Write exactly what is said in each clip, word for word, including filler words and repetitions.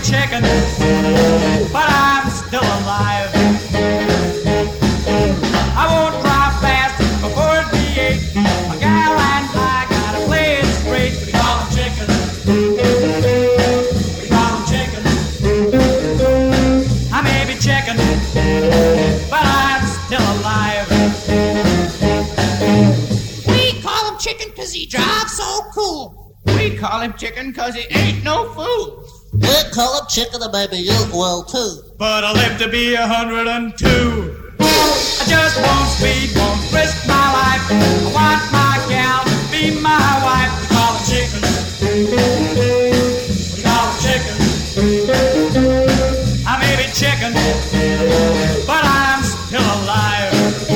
chicken, but I'm still alive. I won't drive fast before it be eight. A gal and I gotta play it straight. We call them chicken. We call them chicken. I may be chicken, but I'm still alive. We call him chicken 'cause he drives so cool. We call him chicken 'cause he ain't no fool. We call him chicken and maybe you will too. But I live to be a hundred and two. I just won't speed, won't risk my life. I want my gal to be my wife. We call him chicken. We call him chicken. I may be chicken, but I'm still alive.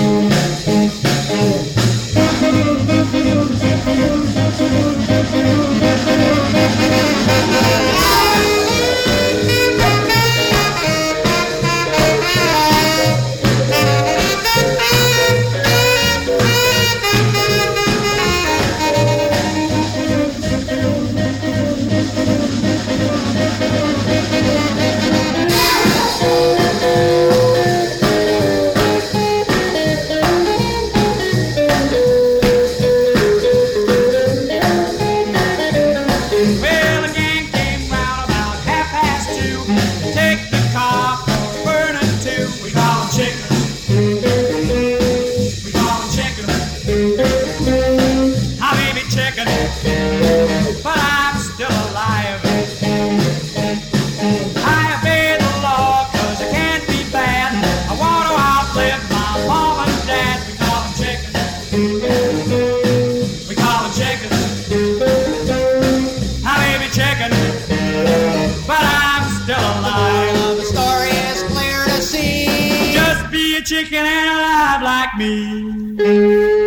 But I'm still alive. I obey the law 'cause I can't be bad. I want to outlive my mom and dad. We call them chicken. We call them chicken. I may be chicken, but I'm still alive. The story is clear to see. Just be a chicken and alive like me.